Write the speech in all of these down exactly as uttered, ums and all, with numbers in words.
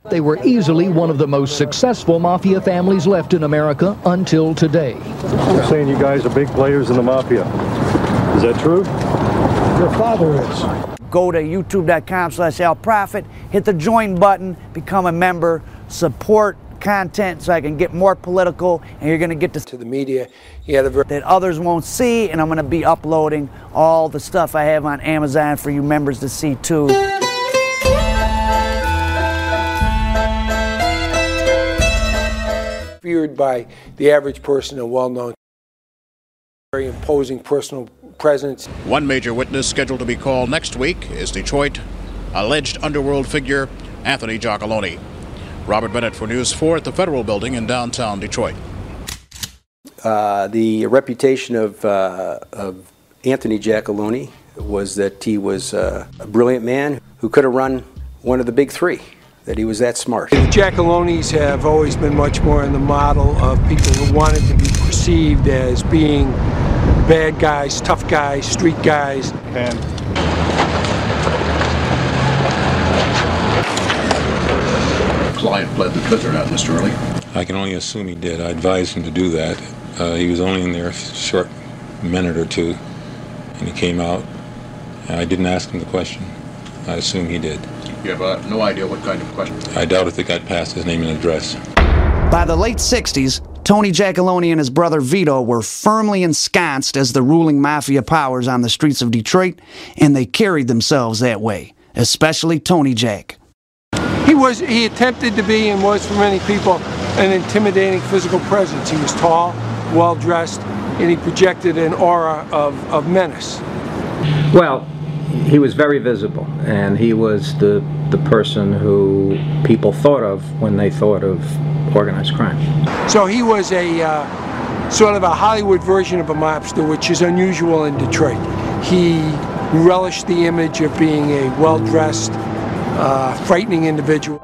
They were easily one of the most successful mafia families left in America until today. They're saying you guys are big players in the mafia. Is that true? Your father is. Go to youtube dot com slash Al Prophet, hit the join button, become a member, support content so I can get more political, and you're going to get to, to the media you had a that others won't see, and I'm going to be uploading all the stuff I have on Amazon for you members to see too. Feared by the average person and well-known, very imposing personal presence. One major witness scheduled to be called next week is Detroit alleged underworld figure Anthony Giacalone. Robert Bennett for News four at the Federal Building in downtown Detroit. Uh, the reputation of, uh, of Anthony Giacalone was that he was uh, a brilliant man who could have run one of the big three, that he was that smart. The Giacalones have always been much more in the model of people who wanted to be perceived as being bad guys, tough guys, street guys. And Client pled the fifth or not, Mister Early? I can only assume he did. I advised him to do that. Uh, he was only in there a short minute or two, and he came out, and I didn't ask him the question. I assume he did. You have uh, no idea what kind of question? I doubt if it got past his name and address. By the late sixties, Tony Giacalone and his brother Vito were firmly ensconced as the ruling mafia powers on the streets of Detroit, and they carried themselves that way, especially Tony Jack. He was, he attempted to be, and was for many people, an intimidating physical presence. He was tall, well-dressed, and he projected an aura of, of menace. Well, he was very visible, and he was the, the person who people thought of when they thought of organized crime. So he was a uh, sort of a Hollywood version of a mobster, which is unusual in Detroit. He relished the image of being a well-dressed, uh, frightening individual.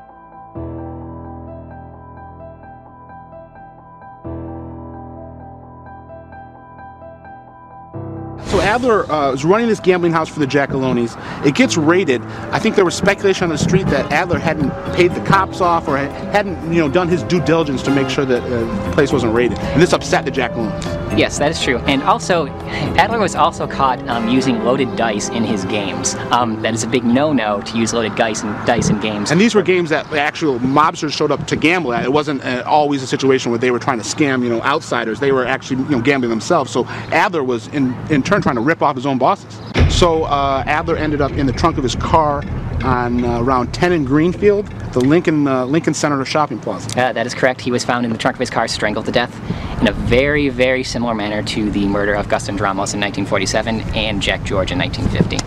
So Adler uh, was running this gambling house for the Giacalones. It gets raided. I think there was speculation on the street that Adler hadn't paid the cops off or hadn't, you know, done his due diligence to make sure that uh, the place wasn't raided. And this upset the Giacalones. Yes, that is true. And also, Adler was also caught um, using loaded dice in his games. Um, that is a big no-no to use loaded dice in, dice in games. And these were games that the actual mobsters showed up to gamble at. It wasn't uh, always a situation where they were trying to scam, you know, outsiders. They were actually, you know, gambling themselves. So Adler was in, in turn trying to rip off his own bosses. So uh, Adler ended up in the trunk of his car on uh, around ten in Greenfield, the Lincoln uh, Lincoln Center Shopping Plaza. Uh, that is correct. He was found in the trunk of his car, strangled to death, in a very, very similar manner to the murder of Gus Andramas in nineteen forty-seven and Jack George in nineteen fifty.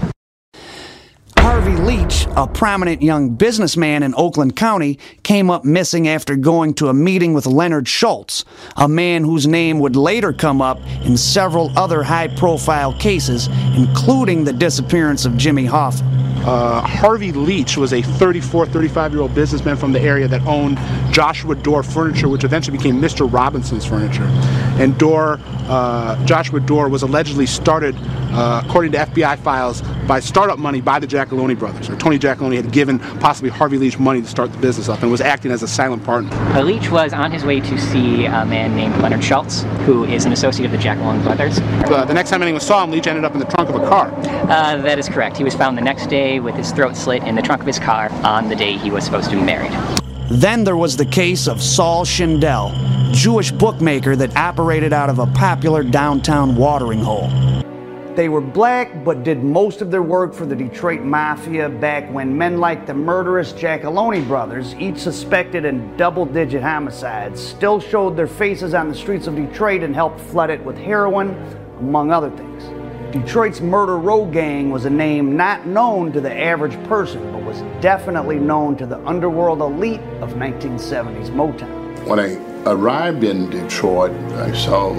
Harvey Leach, a prominent young businessman in Oakland County, came up missing after going to a meeting with Leonard Schultz, a man whose name would later come up in several other high-profile cases, including the disappearance of Jimmy Hoffa. Uh, Harvey Leach was a thirty-four, thirty-five-year-old businessman from the area that owned Joshua Dorr Furniture, which eventually became Mister Robinson's Furniture. And Dorr, uh, Joshua Dorr was allegedly started, uh, according to F B I files, by startup money by the Giacalone brothers. Or Tony Giacalone had given possibly Harvey Leach money to start the business up and was acting as a silent partner. Uh, Leach was on his way to see a man named Leonard Schultz, who is an associate of the Giacalone brothers. Uh, the next time anyone saw him, Leach ended up in the trunk of a car. Uh, that is correct. He was found the next day with his throat slit in the trunk of his car on the day he was supposed to be married. Then there was the case of Saul Schindel, Jewish bookmaker that operated out of a popular downtown watering hole. They were black, but did most of their work for the Detroit Mafia back when men like the murderous Giacalone brothers, each suspected in double-digit homicides, still showed their faces on the streets of Detroit and helped flood it with heroin, among other things. Detroit's Murder Row Gang was a name not known to the average person, but was definitely known to the underworld elite of nineteen seventies Motown. When I arrived in Detroit, I saw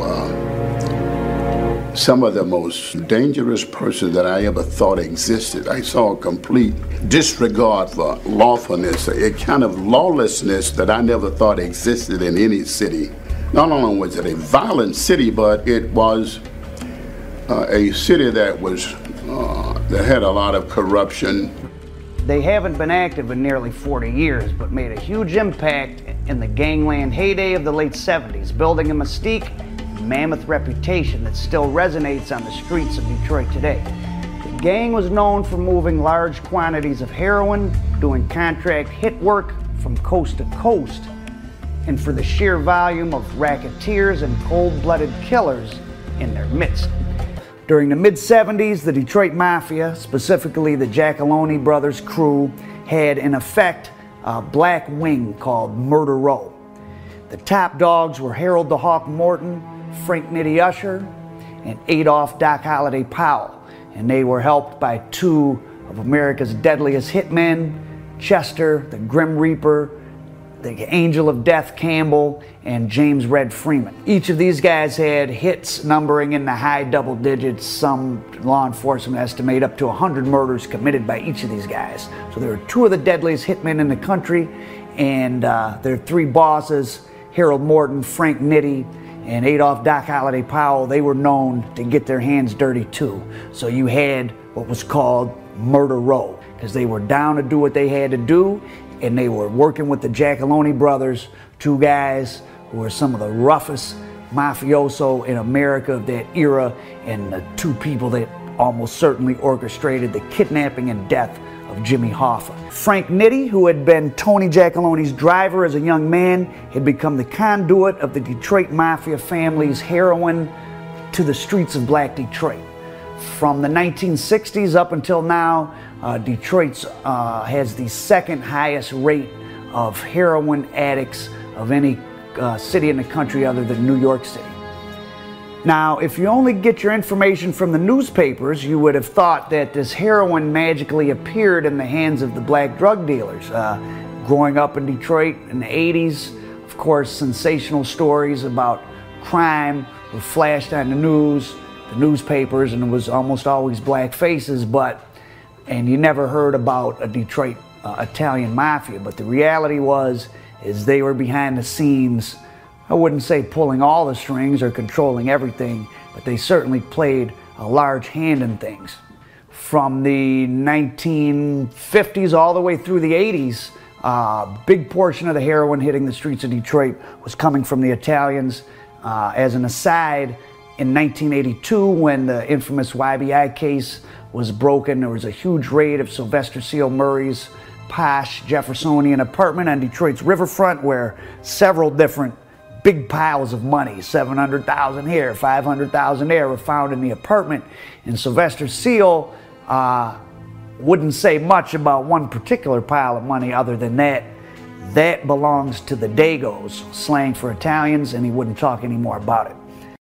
uh, some of the most dangerous persons that I ever thought existed. I saw a complete disregard for lawfulness, a kind of lawlessness that I never thought existed in any city. Not only was it a violent city, but it was Uh, a city that was uh, that had a lot of corruption. They haven't been active in nearly forty years, but made a huge impact in the gangland heyday of the late seventies, building a mystique and mammoth reputation that still resonates on the streets of Detroit today. The gang was known for moving large quantities of heroin, doing contract hit work from coast to coast, and for the sheer volume of racketeers and cold-blooded killers in their midst. During the mid seventies, the Detroit Mafia, specifically the Giacalone brothers crew, had in effect a black wing called Murder Row. The top dogs were Harold the Hawk Morton, Frank Nitti Usher, and Adolph Doc Holliday Powell, and they were helped by two of America's deadliest hitmen, Chester, the Grim Reaper, the Angel of Death Campbell, and James Red Freeman. Each of these guys had hits numbering in the high double digits. Some law enforcement estimate up to one hundred murders committed by each of these guys. So there are two of the deadliest hitmen in the country, and uh, their three bosses, Harold Morton, Frank Nitti, and Adolph Doc Holliday Powell, they were known to get their hands dirty too. So you had what was called Murder Row, because they were down to do what they had to do, and they were working with the Giacalone brothers, two guys who were some of the roughest mafioso in America of that era, and the two people that almost certainly orchestrated the kidnapping and death of Jimmy Hoffa. Frank Nitti, who had been Tony Giacalone's driver as a young man, had become the conduit of the Detroit Mafia family's heroin to the streets of Black Detroit. From the nineteen sixties up until now, uh, Detroit uh, has the second highest rate of heroin addicts of any uh, city in the country other than New York City. Now, if you only get your information from the newspapers, you would have thought that this heroin magically appeared in the hands of the black drug dealers. Uh, growing up in Detroit in the eighties, of course, sensational stories about crime were flashed on the news, the newspapers, and it was almost always black faces, but, and you never heard about a Detroit uh, Italian mafia. But the reality was, is they were behind the scenes. I wouldn't say pulling all the strings or controlling everything, but they certainly played a large hand in things. From the nineteen fifties all the way through the eighties, a uh, big portion of the heroin hitting the streets of Detroit was coming from the Italians. Uh, as an aside, in nineteen eighty-two, when the infamous Y B I case was broken, there was a huge raid of Sylvester Seal Murray's posh Jeffersonian apartment on Detroit's riverfront, where several different big piles of money, seven hundred thousand dollars here, five hundred thousand dollars there, were found in the apartment. And Sylvester Seal uh, wouldn't say much about one particular pile of money other than that that belongs to the Dagos, slang for Italians, and he wouldn't talk any more about it.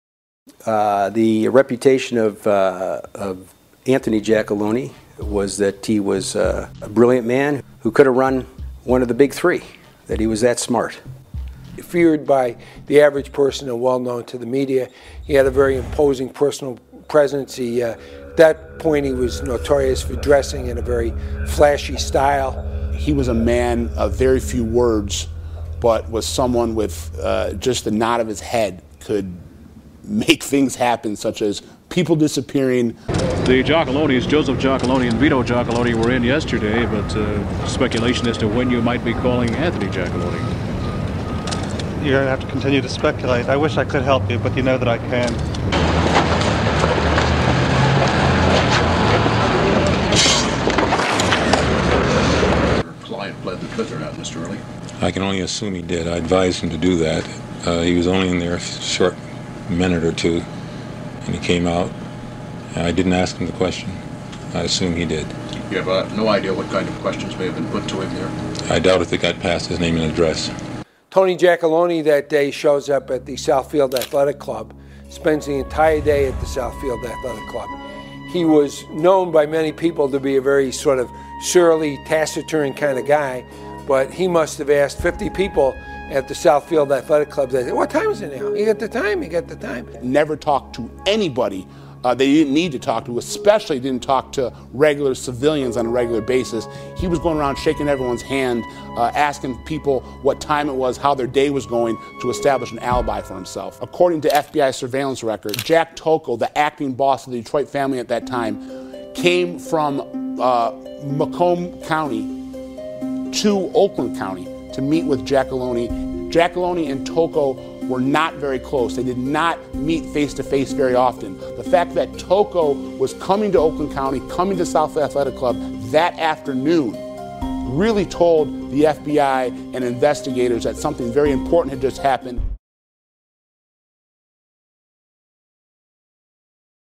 Uh, the reputation of, uh, of Anthony Giacalone was that he was uh, a brilliant man who could have run one of the big three, that he was that smart. Feared by the average person and well known to the media. He had a very imposing personal presence. He, uh, at that point, he was notorious for dressing in a very flashy style. He was a man of very few words, but was someone with uh, just the nod of his head could make things happen, such as people disappearing. The Giacalones, Joseph Giacalone and Vito Giacalone, were in yesterday, but uh, speculation as to when you might be calling Anthony Giacalone. You're going to have to continue to speculate. I wish I could help you, but you know that I can. Your client pled the fifth or not, Mister Early? I can only assume he did. I advised him to do that. Uh, he was only in there a short minute or two, and he came out. And I didn't ask him the question. I assume he did. You have uh, no idea what kind of questions may have been put to him there? I doubt if they got past his name and address. Tony Giacalone that day shows up at the Southfield Athletic Club, spends the entire day at the Southfield Athletic Club. He was known by many people to be a very sort of surly, taciturn kind of guy, but he must have asked fifty people at the Southfield Athletic Club, they said, what time is it now? You got the time? You got the time? Never talked to anybody uh, they didn't need to talk to, especially didn't talk to regular civilians on a regular basis. He was going around shaking everyone's hand, uh, asking people what time it was, how their day was going, to establish an alibi for himself. According to F B I surveillance record, Jack Tocco, the acting boss of the Detroit family at that time, came from uh, Macomb County to Oakland County to meet with Giacalone. Giacalone and Tocco were not very close. They did not meet face-to-face very often. The fact that Tocco was coming to Oakland County, coming to Southfield Athletic Club that afternoon, really told the F B I and investigators that something very important had just happened.